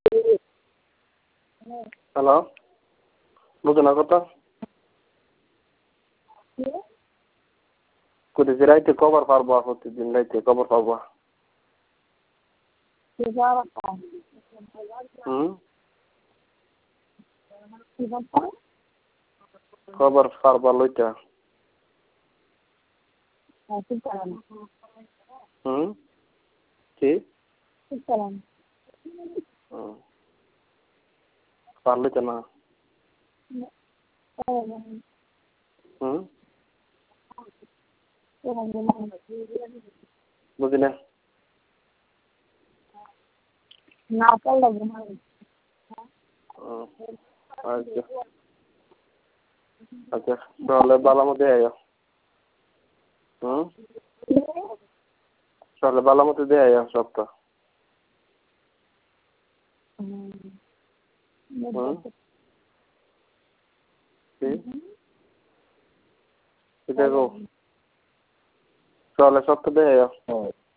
Hello, বুঝো না কথা? কোথায় রাইতে কবার পারবা? প্রতিদিন রাইতে কবার পারবা? কবার পারবা লইটা? কি পারলে তো না? বুঝি না। আচ্ছা আচ্ছা, তাহলে বালা মতো আইও। তাহলে বালা মতো দিয়ে আইও সপ্তাহ। দেখো, তাহলে সপ্তাহ দিয়ে আইও।